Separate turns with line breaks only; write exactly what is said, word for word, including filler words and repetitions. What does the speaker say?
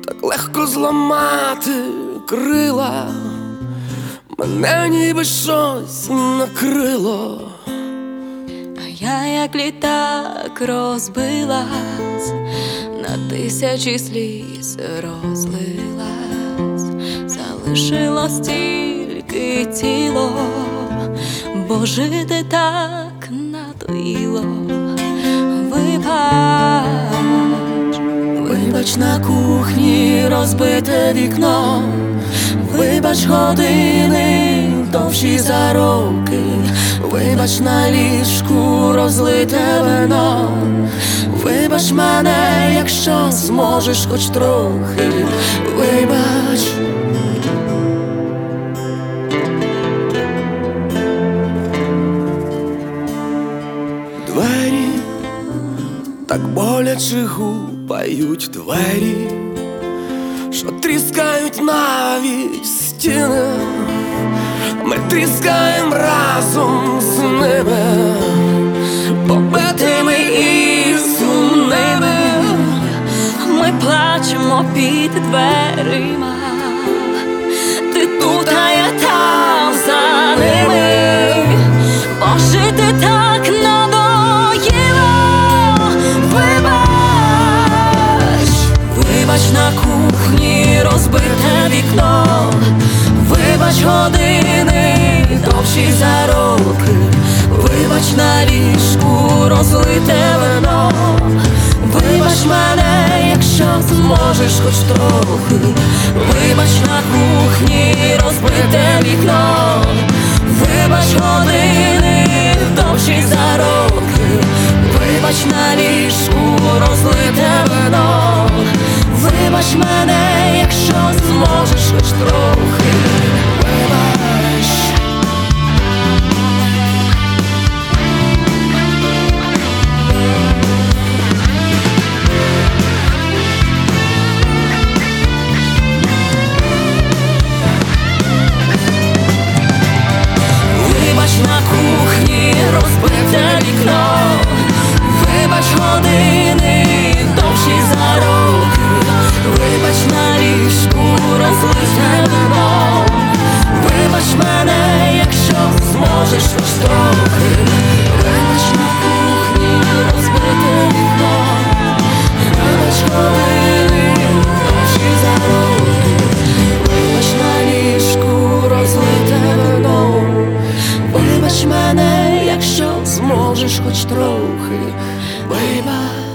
так легко зламати крила, мене ніби щось накрило.
А я, як літак, розбилась, на тисячі сліз розлилась, залишилось тільки тіло, бо жити так надоїло. Вибач, вибач, на кухні розбите вікно, вибач, години довші за роки, вибач, на ліжку розлите вино, вибач мене, якщо зможеш хоч трохи, вибач. Двері так боляче гупають, двері, що тріскають навіть стіни. Ми тріскаєм разом з ними, побитими і сумними. Ми плачемо під дверима, ти тут, а я там за ними, бо жити так надоїло. Вибач, вибач, на кухні розбите вікно, вибач, години довші за роки, вибач, на ліжку розлите вино, вибач мене, якщо зможеш хоч трохи, вибач, на кухні розбите вікно, вибач, години довші за роки, вибач, на ліжку розлите вино, вибач мене, якщо зможеш хоч трохи, вибач. Вибач, на кухні розбите вікно, вибач, години довші за роки, вибач, на ліжку розлите вино, вибач мене, якщо зможеш хоч трохи, вибач, на кухні розбите вікно, вибач, години довші за роки, вибач, на ліжку розлите вино, вибач мене, якщо зможеш хоч трохи, вибач.